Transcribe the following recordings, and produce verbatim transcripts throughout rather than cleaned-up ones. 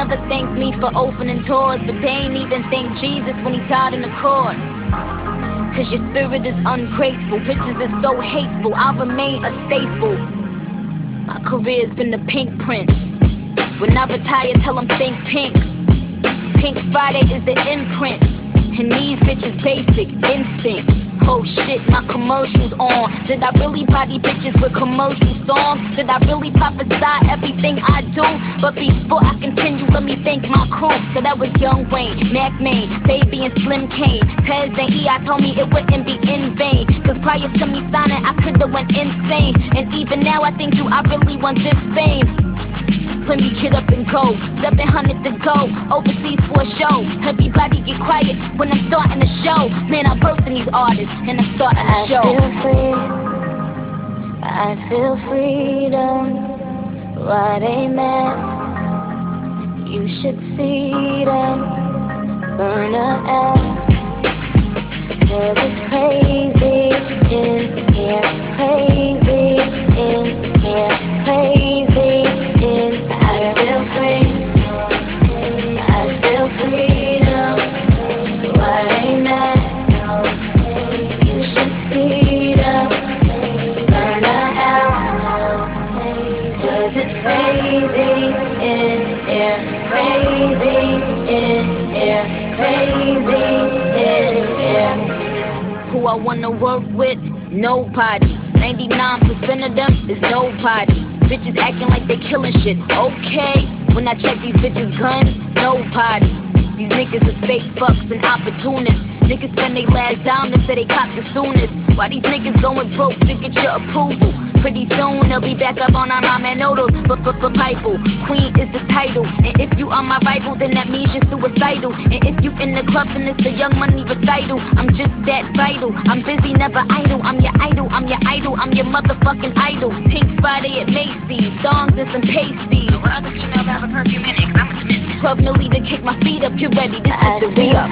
never thanked me for opening doors, but they ain't even thank Jesus when he died on the cross. Cause your spirit is ungrateful, bitches is so hateful, I remain a staple. My career's been the pink print. When I retire, tell them think pink. Pink Friday is the imprint. And these bitches basic, instinct. Oh shit, my commercial's on. Did I really body bitches with commercial songs? Did I really prophesy everything I do? But before I continue, let me thank my crew. So that was Young Wayne, Mac Main, Baby and Slim Kane. Tez and E I told me it wouldn't be in vain. Cause prior to me signing, I could've went insane. And even now I think, do I really want this fame? Let me get up and go, seven hundred to go, overseas for a show. Everybody get quiet when I'm starting the show. Man, I'm bursting these artists and I'm starting the show. I feel free, I feel freedom. Why they mad? You should see them burn her out. Cause it's crazy in here, crazy in here, crazy in. I feel free, I feel freedom. Why they mad? You should see them burn her out. Cause it's crazy in here, crazy in here, crazy in here. Who I wanna work with? Nobody. ninety-nine percent of them is nobody. Bitches acting like they killing shit. Okay, when I check these bitches' guns, nobody. These niggas is fake fucks and opportunists. Niggas spend they last dime and say they cop the soonest. Why these niggas going broke to get your approval? Pretty soon they'll be back up on our ramen noodles. But for for Piper, Queen is the title. And if you are my rival, then that means you're suicidal. And if you in the club, then it's the Young Money recital. I'm just that vital. I'm busy, never idle. I'm your idol, I'm your idol, I'm your motherfucking idol. Pink Friday at Macy's, thongs and some pasties. What other females have a perfume in it? Cause I'm a Smith. twelve milli to kick my feet up. Get ready, this is the re-up.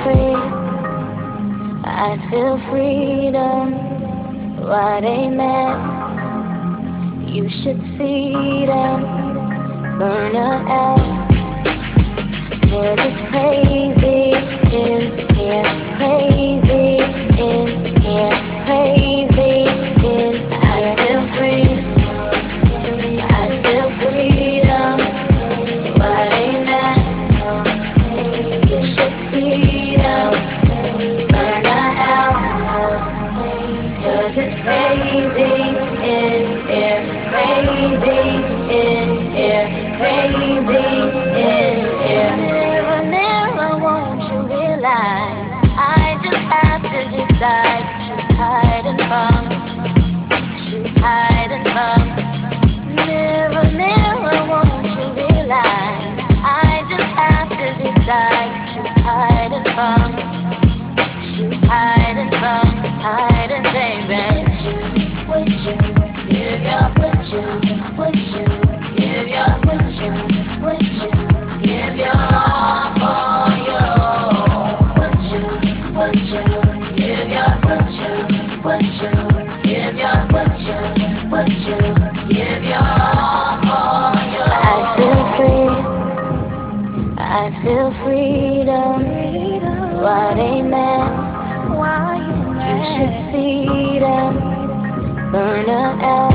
I feel freedom. Why they mad? You should see them burn her out. Cause it's crazy in here, crazy in here, crazy in here. I feel free, I feel freedom. Why they mad? You should see them burn her out. Cause it's crazy in here, crazy in here, crazy in here. Mirror, mirror, won't you realize I just have to decide what you hiding from, what you hiding from. Mirror, mirror, won't you realize I just have to decide what you hiding from, what you hiding from, hiding, baby. Would you give your, would you, would you give your, would you, would you give your all for you? Would you, would you give your, would you, would you give your, would you, would you give your all for you? I feel free, I feel freedom. Why they mad? You should see them burn her out.